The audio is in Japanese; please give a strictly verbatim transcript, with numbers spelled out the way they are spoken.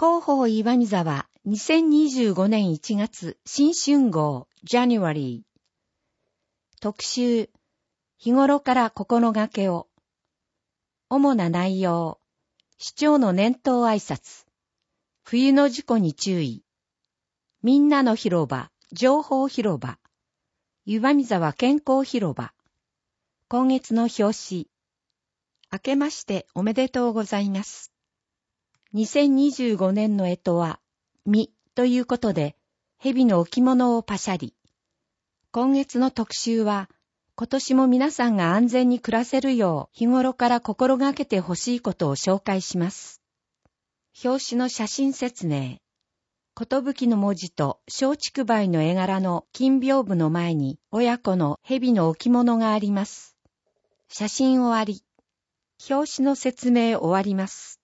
広報岩見沢にせんにじゅうごねんいちがつ新春号 January 特集日頃から心がけを主な内容市長の年頭挨拶冬の事故に注意みんなの広場情報広場岩見沢健康広場今月の表紙明けましておめでとうございます。にせんにじゅうごねんの干支は、みということで、蛇の置物をパシャリ。今月の特集は、今年も皆さんが安全に暮らせるよう、日頃から心がけてほしいことを紹介します。表紙の写真説明。ことぶきの文字と松竹梅の絵柄の金屏風の前に、親子の蛇の置物があります。写真終わり。表紙の説明終わります。